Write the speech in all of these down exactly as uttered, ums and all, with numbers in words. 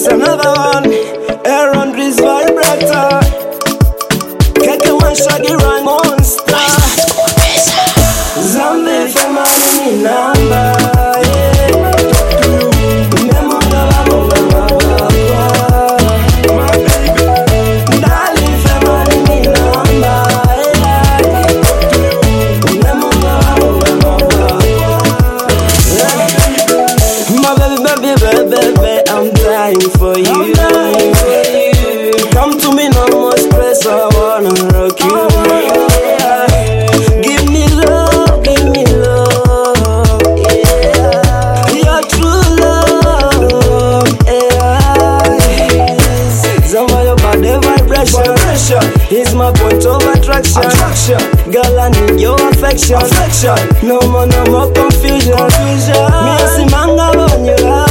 It's another one. Aaron Reese vibrator. Keke one shaggy run monster. Zombie family ni namba. I'm dying for you. I'm dying for you. Come to me, no more stress. I wanna rock you. Yeah. Give me love, give me love. Yeah. Your true love. Yeah. Somewhere your body vibration is my point of attraction. attraction. Girl, I need your affection. affection. No more, no more confusion. confusion. Me a si manga on your love.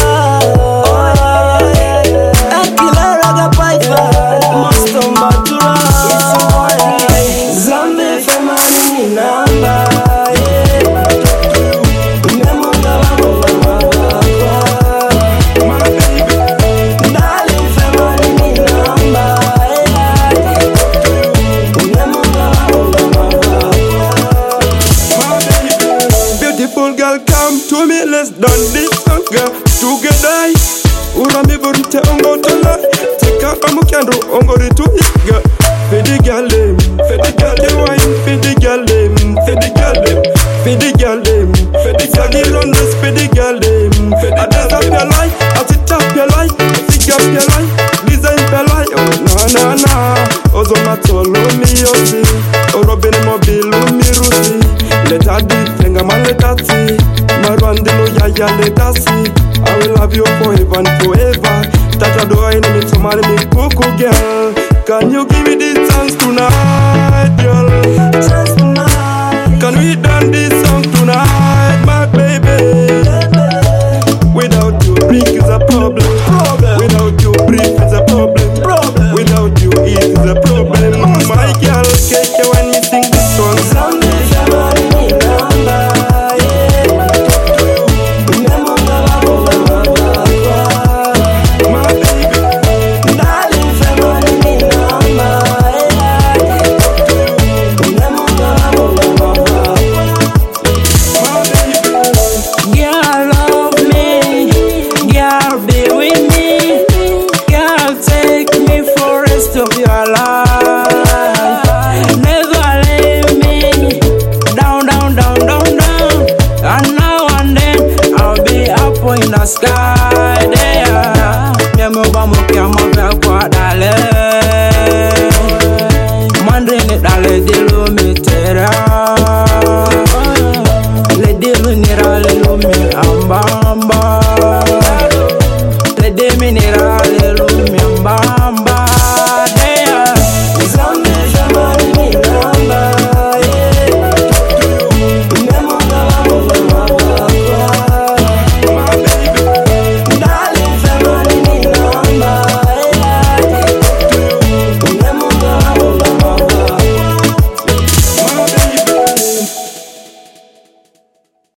Girl, come to me, let's done this song, girl. Together, urami burite ongo tola. Tika amukando ongo ritu girl. Fedi girl, fedi girl, wine, fedi girl, fedi girl, fedi girl, fedi girl, run this fedi girl, fedi. I dance up your life, I sit up your life, fig up your life, design your life. Oh na na na, ozo matolo mi yosi, orobene mobile mi rusi. Let her do, man, let her see. Marwandelo yaya, let her see. I will love you forever and forever. Tata do I need to marry me, cuckoo girl. Can you give me this song tonight, girl? Just tonight. Can we dance this song tonight, my baby? Without you, break is a problem. problem. Without you, breathe is a problem. problem. Without you, eat is a problem. My girl, cake when me sing this song. Zombie family number. Of your life, never leave me down, down, down, down, down. And now and then I'll be up in the sky. There, me mo ba mo kya mo fe kwa dale, mandre ni dale dilu.